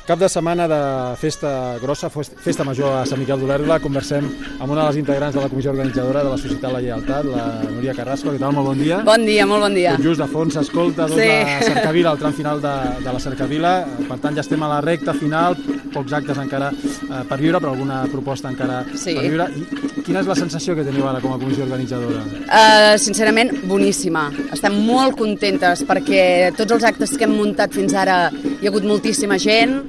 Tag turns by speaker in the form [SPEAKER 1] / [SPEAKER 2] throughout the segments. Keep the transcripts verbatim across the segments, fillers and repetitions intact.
[SPEAKER 1] Cap de setmana de festa grossa, festa major a Sant Miquel d'Olèrdola. Conversem amb una de les integrants de la comissió organitzadora de la Societat La Lleialtat, la Núria Carrasco. Què tal? Molt bon dia.
[SPEAKER 2] Bon dia, molt bon dia.
[SPEAKER 1] Tot just de fons s'escolta doncs, sí. La cercavila, el tram final de, de la cercavila. Per tant, ja estem a la recta final, pocs actes encara eh, per viure, però alguna proposta encara sí. per viure. I quina és la sensació que teniu ara com a comissió organitzadora? Uh,
[SPEAKER 2] sincerament, boníssima. Estem molt contentes perquè tots els actes que hem muntat fins ara hi ha hagut moltíssima gent.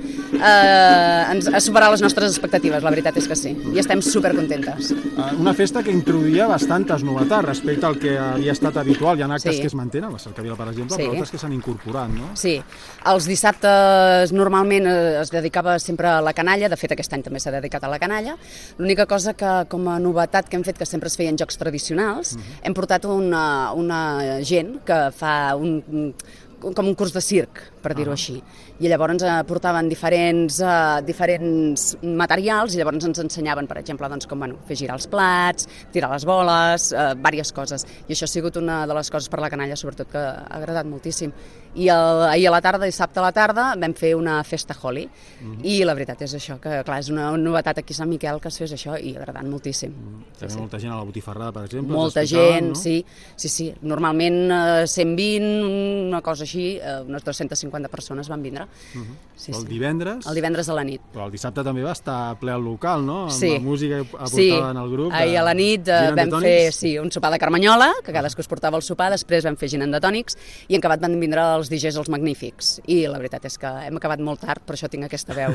[SPEAKER 2] Uh, ens ha superat les nostres expectatives, la veritat és que sí, i estem supercontentes.
[SPEAKER 1] Uh, una festa que introduïa bastantes novetats respecte al que havia estat habitual. Hi ha actes sí. que es mantenen, la cercavila per exemple, sí. però altres que s'han incorporat, no?
[SPEAKER 2] Sí, els dissabtes normalment es dedicava sempre a la canalla, de fet aquest any també s'ha dedicat a la canalla. L'única cosa que com a novetat que hem fet, que sempre es feien jocs tradicionals, uh-huh. hem portat una, una gent que fa un... com un curs de circ, per dir-ho ah. així. I llavors eh, portaven diferents, eh, diferents materials i llavors ens ensenyaven, per exemple, doncs, com bueno, fer girar els plats, tirar les boles, eh, diverses coses. I això ha sigut una de les coses per la canalla, sobretot, que ha agradat moltíssim. I el, ahir a la tarda, dissabte a la tarda, vam fer una festa Holi. Mm-hmm. I la veritat és això, que clar, és una novetat aquí a Sant Miquel que es fes això i ha agradat moltíssim.
[SPEAKER 1] Mm-hmm. També sí, molta sí. gent a la botifarrada, per exemple.
[SPEAKER 2] Molta gent, no? sí, sí, sí. Normalment eh, cent vint, una cosa així, eh, unes dues-centes cinquanta persones van vindre.
[SPEAKER 1] Uh-huh. sí, el divendres?
[SPEAKER 2] El divendres a la nit.
[SPEAKER 1] Però el dissabte també va estar ple al local, no? Amb
[SPEAKER 2] sí.
[SPEAKER 1] la música aportada
[SPEAKER 2] sí.
[SPEAKER 1] en el grup.
[SPEAKER 2] Ahir a la nit eh, vam fer sí, un sopar de carmanyola, que cadascú es portava el sopar, després vam fer ginant de tònics i en acabat van vindre els D Js els magnífics. I la veritat és que hem acabat molt tard, per això tinc aquesta veu.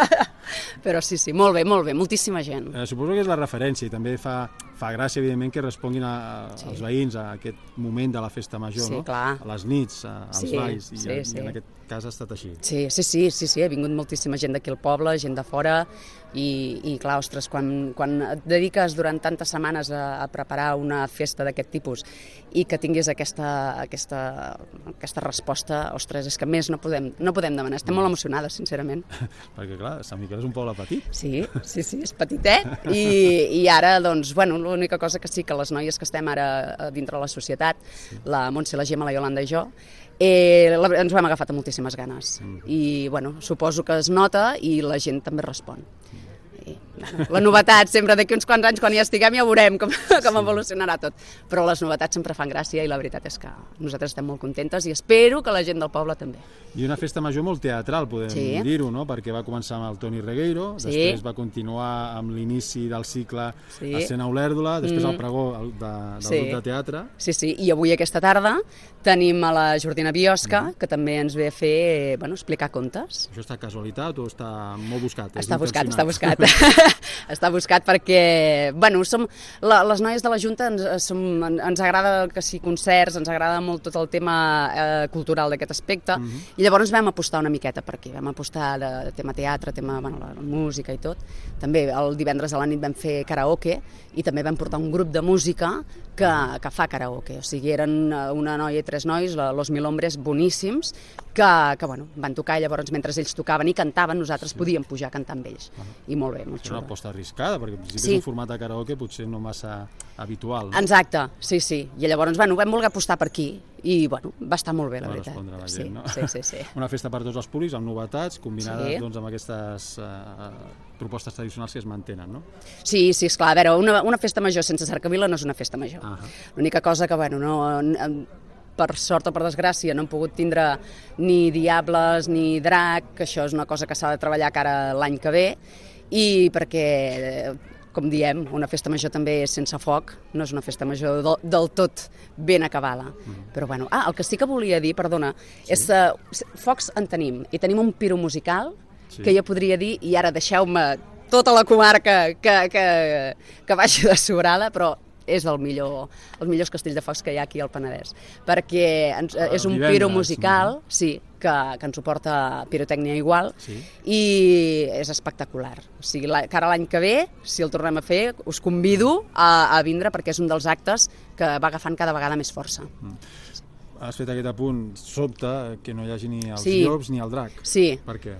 [SPEAKER 2] Però sí, sí, molt bé, molt bé, moltíssima gent.
[SPEAKER 1] Eh, suposo que és la referència i també fa, fa gràcia, evidentment, que responguin a, sí. als veïns a aquest moment de la festa major,
[SPEAKER 2] sí,
[SPEAKER 1] no?
[SPEAKER 2] Clar.
[SPEAKER 1] A les nits, a, als
[SPEAKER 2] sí,
[SPEAKER 1] balls, i,
[SPEAKER 2] sí,
[SPEAKER 1] i
[SPEAKER 2] sí.
[SPEAKER 1] en aquest cas ha estat així.
[SPEAKER 2] Sí, sí, sí, sí, sí, ha vingut moltíssima gent d'aquí al poble, gent de fora, i, i clar, ostres, quan, quan et dediques durant tantes setmanes a, a preparar una festa d'aquest tipus i que tinguis aquesta, aquesta, aquesta resposta, ostres, és que més no podem, no podem demanar. Estem molt emocionades, sincerament.
[SPEAKER 1] Perquè, clar, Sant Miquel és un poble petit.
[SPEAKER 2] Sí, sí, sí, és petitet. I, i ara, doncs, bueno, l'única cosa que sí que les noies que estem ara dintre la societat, sí. la Montse, la Gemma, la Iolanda i jo, eh, la, ens ho hem agafat amb moltíssimes ganes. Mm. I, bueno, suposo que es nota i la gent també respon. I, bueno, la novetat, sempre d'aquí uns quants anys, quan ja estiguem, ja veurem com, com evolucionarà tot. Però les novetats sempre fan gràcia i la veritat és que nosaltres estem molt contentes i espero que la gent del poble també.
[SPEAKER 1] I una festa major molt teatral, podem sí. dir-ho, no? Perquè va començar amb el Toni Regueiro, sí. després va continuar amb l'inici del cicle sí. Escena Olèrdola, després mm. el pregó de, del sí. grup de teatre.
[SPEAKER 2] Sí, sí, i avui aquesta tarda tenim a la Jordina Biosca, mm. que també ens ve a fer, bueno, explicar contes.
[SPEAKER 1] Això està casualitat o està molt buscat?
[SPEAKER 2] Està buscat, està buscat. Està buscat perquè, bueno, som, la, les noies de la Junta ens, som, ens agrada que sí, concerts, ens agrada molt tot el tema eh, cultural d'aquest aspecte, mm-hmm. i llavors vam apostar una miqueta per aquí, vam apostar de, de tema teatre, tema, bueno, la, la música i tot. També el divendres a la nit vam fer karaoke i també vam portar un grup de música que, que fa karaoke, o sigui, eren una noia i tres nois, los Mil Hombres, boníssims, que, que bueno, van tocar i llavors mentre ells tocaven i cantaven nosaltres sí. podíem pujar a cantar amb ells. Uh-huh. I molt bé, molt xulo.
[SPEAKER 1] És una aposta arriscada, perquè en principi sí. és un format de karaoke potser no massa habitual. No?
[SPEAKER 2] Exacte, sí, sí. I llavors, bueno, vam voler apostar per aquí i, bueno, va estar molt bé, la
[SPEAKER 1] va
[SPEAKER 2] veritat.
[SPEAKER 1] respondre la gent,
[SPEAKER 2] sí,
[SPEAKER 1] no?
[SPEAKER 2] Sí, sí, sí.
[SPEAKER 1] Una festa per tots els públics, amb novetats, combinades
[SPEAKER 2] sí.
[SPEAKER 1] doncs, amb aquestes uh, propostes tradicionals que es mantenen, no?
[SPEAKER 2] Sí, sí, esclar, a veure, una, una festa major sense cercavila no és una festa major. Uh-huh. L'única cosa que, bueno, no... per sort o per desgràcia no hem pogut tindre ni diables ni drac, que això és una cosa que s'ha de treballar cara l'any que ve, i perquè, com diem, una festa major també és sense foc, no és una festa major del, del tot ben acabada. Mm. Però bueno, ah, el que sí que volia dir, perdona, sí. és uh, focs en tenim, i tenim un piro musical sí. que jo podria dir, i ara deixeu-me tota la comarca que, que, que vagi de sobrada, però és el millor, els millors castells de focs que hi ha aquí al Penedès, perquè ens, ah, és un divendres, piro musical, no? sí, que, que ens suporta pirotècnia igual, sí. i és espectacular. O sigui, la, cara l'any que ve, si el tornem a fer, us convido a, a vindre perquè és un dels actes que va agafant cada vegada més força. Mm.
[SPEAKER 1] Has fet aquest apunt, sobta que no hi hagi ni els
[SPEAKER 2] sí.
[SPEAKER 1] llops ni el drac.
[SPEAKER 2] Sí.
[SPEAKER 1] Per què?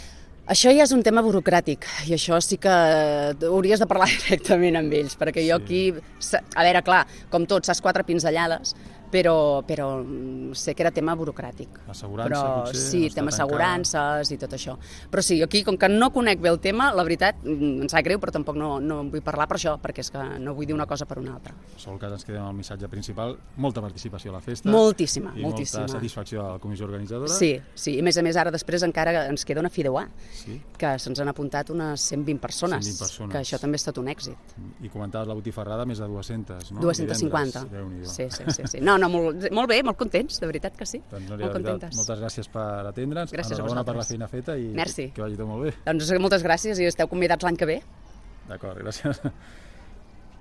[SPEAKER 2] Això ja és un tema burocràtic i això sí que hauries de parlar directament amb ells, perquè jo aquí, a veure, clar, com tot, saps quatre pinzellades, però, però sé que era tema burocràtic.
[SPEAKER 1] Assegurança,
[SPEAKER 2] però,
[SPEAKER 1] potser?
[SPEAKER 2] Sí,
[SPEAKER 1] no
[SPEAKER 2] tema assegurances i tot això. Però sí, aquí, com que no conec bé el tema, la veritat, em sap greu, però tampoc no, no vull parlar per això, perquè és que no vull dir una cosa per una altra.
[SPEAKER 1] En qualsevol cas, ens quedem amb el missatge principal. Molta participació a la festa.
[SPEAKER 2] Moltíssima,
[SPEAKER 1] i
[SPEAKER 2] moltíssima.
[SPEAKER 1] molta satisfacció a la comissió organitzadora.
[SPEAKER 2] Sí, sí, i a més a més ara després encara ens queda una fideuà,
[SPEAKER 1] sí.
[SPEAKER 2] que se'ns han apuntat unes cent vint persones,
[SPEAKER 1] cent vint persones,
[SPEAKER 2] que això també ha estat un èxit.
[SPEAKER 1] I comentaves la botifarrada, més de dues-centes, no?
[SPEAKER 2] dues-centes cinquanta. Sí, sí, sí, sí. No, no, molt, molt bé, molt contents, de veritat que sí.
[SPEAKER 1] Doncs,
[SPEAKER 2] Núria, molt contentes.
[SPEAKER 1] Moltes gràcies per atendre'ns.
[SPEAKER 2] Gràcies a
[SPEAKER 1] Enhorabona
[SPEAKER 2] vosaltres.
[SPEAKER 1] per la feina feta i
[SPEAKER 2] Merci.
[SPEAKER 1] que, que vagi tot molt bé.
[SPEAKER 2] Doncs moltes gràcies i esteu convidats l'any que ve.
[SPEAKER 1] D'acord, gràcies.